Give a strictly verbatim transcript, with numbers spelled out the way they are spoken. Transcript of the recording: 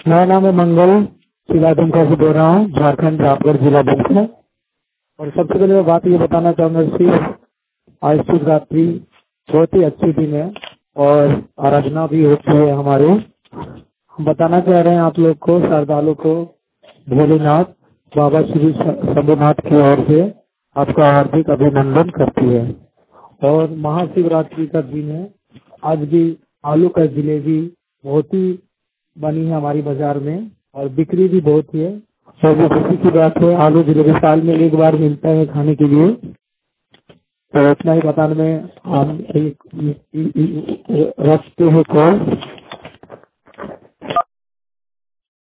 मेरा नाम है मंगल, जिला दुमका से बोल रहा हूँ, झारखंड रामगढ़ जिला दुमका। और सबसे पहले मैं बात ये बताना चाहूंगा कि आज शिवरात्रि बहुत ही अच्छी दिन है और आराधना भी होती है हमारे। हम बताना चाह रहे हैं आप लोग को, श्रद्धालु को, भोलेनाथ बाबा श्री शंभुनाथ की ओर से आपका हार्दिक अभिनंदन करती है। और महाशिवरात्रि का दिन है। आज भी आलू का जलेबी बहुत ही बनी है हमारी बाजार में और बिक्री भी बहुत है। और जो खुशी की बात है, आलू जलेबी साल में एक बार मिलता है खाने के लिए। तो इतना ही बताने में हम एक रखते हैं कॉल।